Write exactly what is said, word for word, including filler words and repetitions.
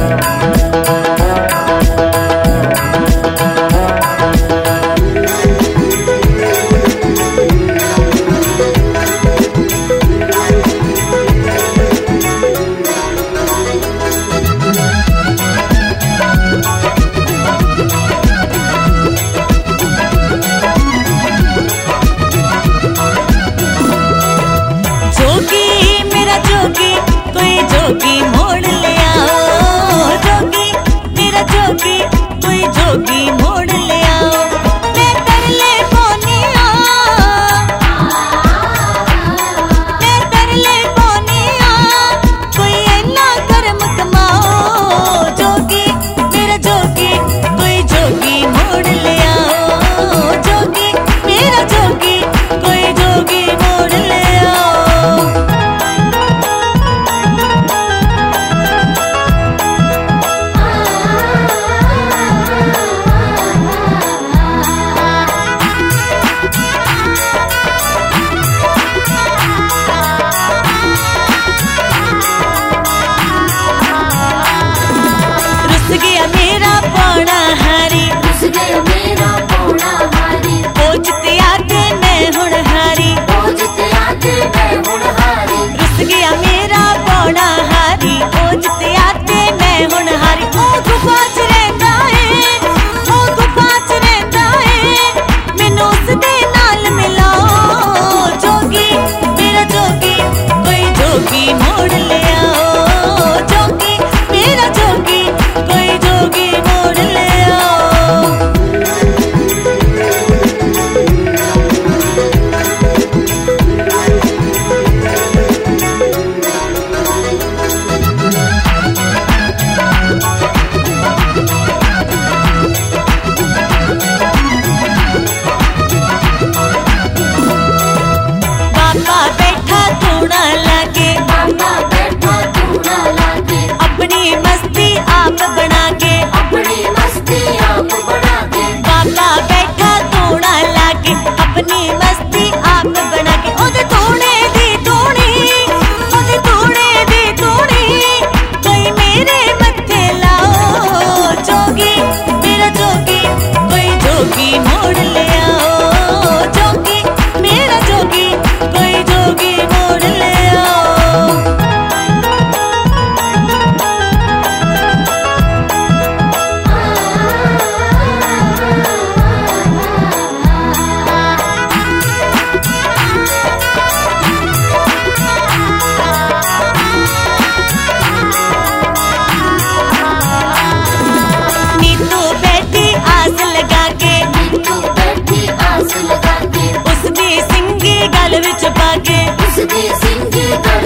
जोगी मोड़ ले आओ, जोगी मेरा जोगी, कोई जोगी मोड़ ले आओ। मैं तरले पोनिया, मैं तरले पोनिया, कोई इन्ना कर्म कमाओ। जोगी मेरा जोगी, कोई जोगी मोड़ ले आओ। जोगी मेरा जोगी, कोई जोगी मोड़ ले आओ। मेरा पौना हारी, रुस गया मेरा पौना हारी। पोजते आते मैं हुण हारी, पोजते आते मैं हुण हारी। रुस गया मेरा पौना हारी, पोजते आते मैं हुण हारी। ओ गुफा च रहिंदा है, ओ गुफा च रहिंदा है, मैनू उसदे नाल मिलाओ। जोगी मेरा जोगी, कोई जोगी मोड़ ले आओ। जोगी मेरा जोगी, कोई जोगी मोड़ ले आओ। बाबा बैठा थोड़ा लागे, बाबा बैठा थोड़ा लागे, अपनी मस्ती आप बना के, अपनी मस्ती आप बना के। बाबा बैठा थोड़ा लागे, अपनी मस्ती आप बना के। ओदे थोड़े दी थोड़ी, ओदे थोड़े दी थोड़ी, कोई मेरे मत्थे लाओ। जोगी मेरा जोगी, कोई जोगी मोड़ ले आओ। जोगी मेरा जोगी, कोई जोगी मोड़ ले आओ। नीतू बैठी आस लगा के, नीतू बैठी आस लगा के, उसदी सिंगी गल विच पा के, उसदी सिंगी